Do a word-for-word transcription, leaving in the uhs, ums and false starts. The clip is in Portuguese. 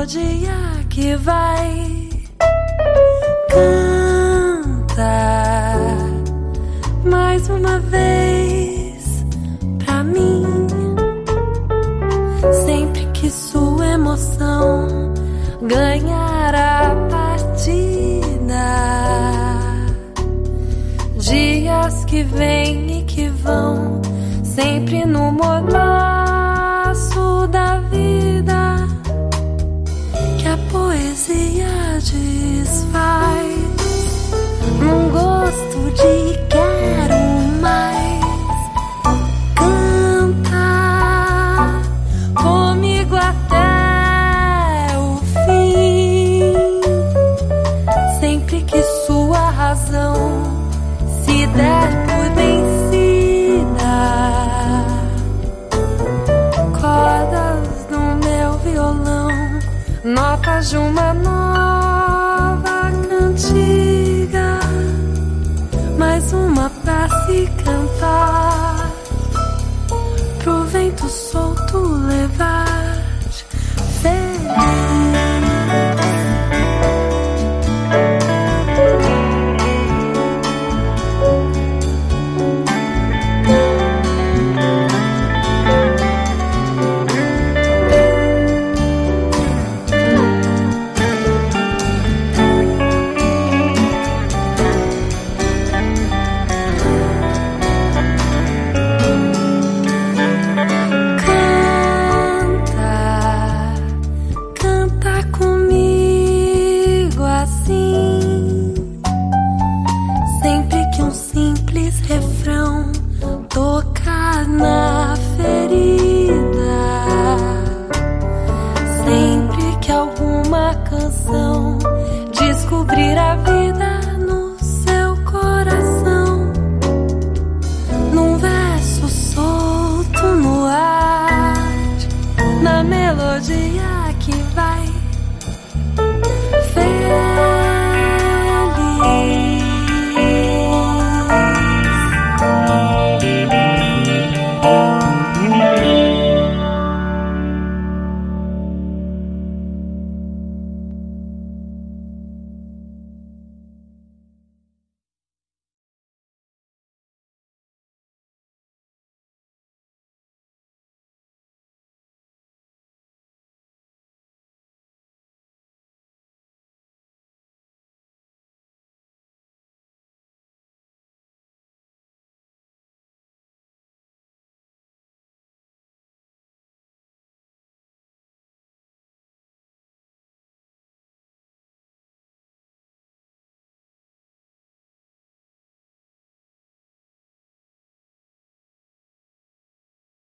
melodia que vai cantar mais uma vez pra mim. Sempre que sua emoção ganhar a partida, dias que vêm e que vão, sempre no mormaço da vida, que a poesia desfaz num gosto de quero mais. Canta comigo até o fim, sempre que sua razão se der por vencida. Cordas no meu violão, notas de uma nova cantiga, mais uma pra se cantar, pro vento solto levar-te feliz. Refrão tocar na ferida, sempre que alguma canção descobrir a vida,